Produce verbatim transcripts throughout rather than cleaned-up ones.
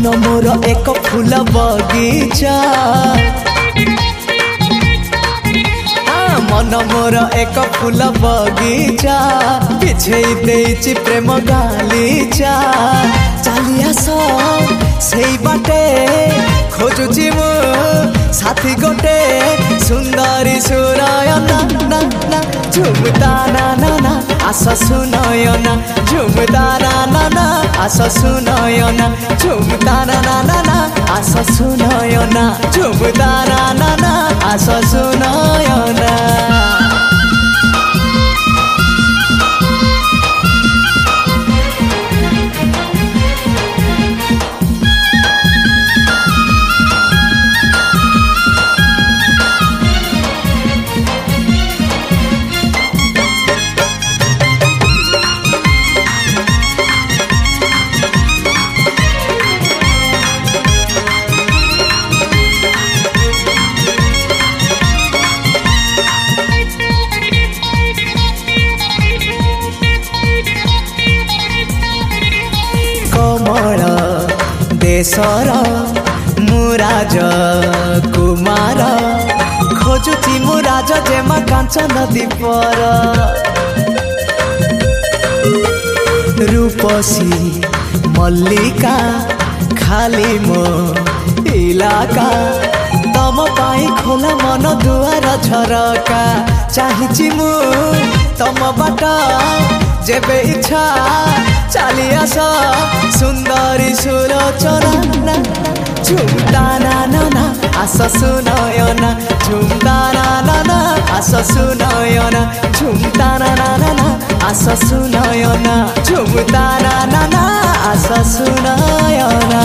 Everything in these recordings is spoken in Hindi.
मोर एक फूल बगीचा मन मोर एक फूल बगीचा बिछे देइछि प्रेम गालीचा चली आस से बाटे खोजुछि मु साथी गोटे सुंदरी सुनयना ना ना झुमता ना ना ना आस सुनयना झुमता ना ना ना आस सुनयना झुमता ना ना ना ना आस सुनयना झुमता ना ना ना आस सुनयना। कमल देशर मुराज कुमार खोजुची मुराज जेमा कांचन दीपर रूपसी मल्लिका खाली मो इलाका तम पाई खोला मन दुआर झरका चाहिछि मु तम बाटा जेबे इच्छा चली आस सुंदरी सुलोचना ना झुमता ना ना ना आस सुनयना झुमता ना ना ना आस सुनयना झुमता ना ना ना ना आस सुनयना झुमता ना ना ना आस सुनयना।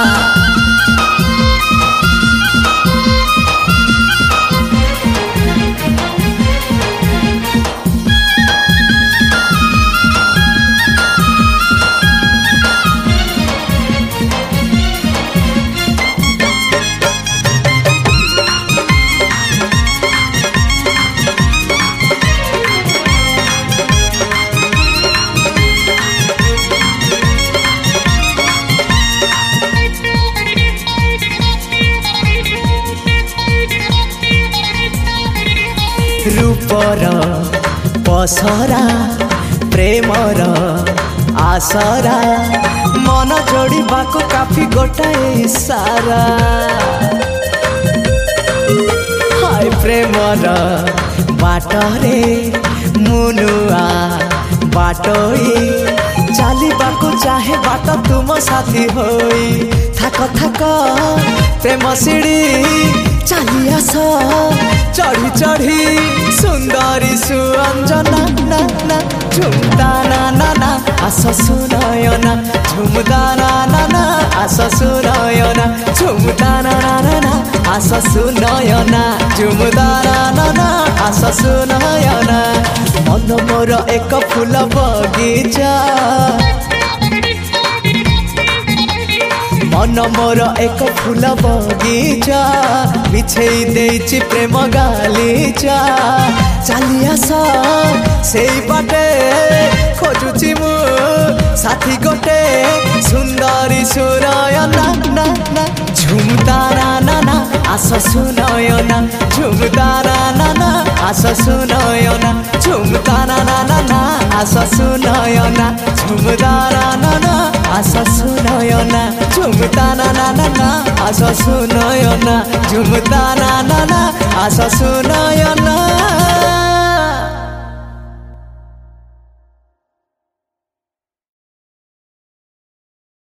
रूपर पसरा प्रेमर आसरा मन जोड़ा को काफी गोटाए सारा हाय प्रेमर बाटरे मुनुआ बाटोई चलवा को चाहे बाट तुम साथी होई थाक थाक प्रेम सीढ़ी चली आस चढ़ी चढ़ी सुंदरी सुअंजना ना ना झुमता ना ना ना आस सुनयना झुमता ना ना ना आस सुनयना झुमता ना ना ना ना आस सुनयना झुमता ना ना ना आस सुनयना मन मोर एक फूल बगीचा मन मोर एक फूल बगीचा बिछे देइछि प्रेम गालीचा चली आस से बाटे खोजुछि मु साथी गोटे सुंदरी सुनयना ना ना झुमता ना ना ना आस सुनयना झुमता ना ना ना आस सुनयना झुमता ना ना ना ना आस सुनयना झुमता ना ना ना आस सुनयना झुमता ना ना ना ना आस सुनयना झुमता ना ना ना आस सुनयना।